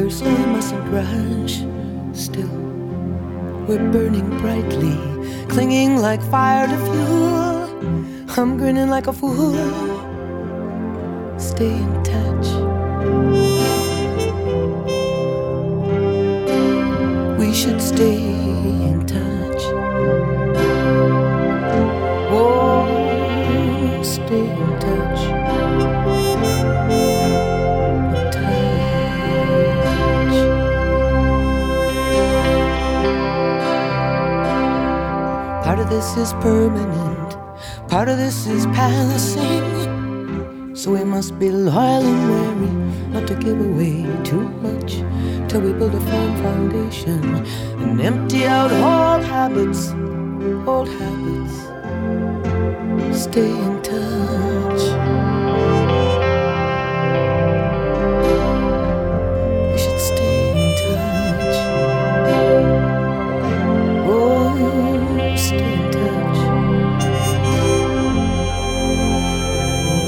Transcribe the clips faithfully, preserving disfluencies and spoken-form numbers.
so we mustn't rush. Still, we're burning brightly, clinging like fire to fuel. I'm grinning like a fool. Stay in touch. We should stay in touch. Oh, stay in touch. In touch. Part of this is permanent, part of this is passing. So we must be loyal and wary, not to give away too much, till we build a firm foundation and empty out old habits, old habits. Stay in touch. We should stay in touch. Oh, stay in touch. In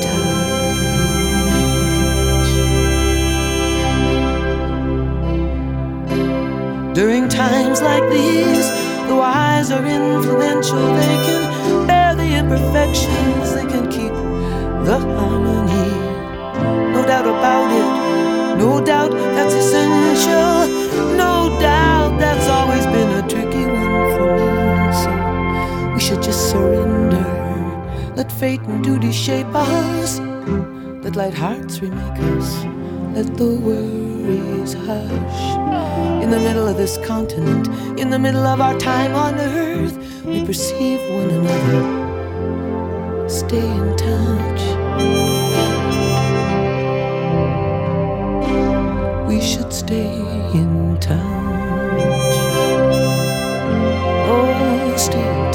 touch. During times like these, the wise are influential. They can bear the imperfections, they can keep the harmony. No doubt about it, no doubt that's essential. No doubt that's always been a tricky one for me. So we should just surrender, let fate and duty shape us, let light hearts remake us, let the worries hush. In the middle of this continent, in the middle of our time on earth, we perceive one another. Stay in touch. We should stay in touch. Oh, stay in touch.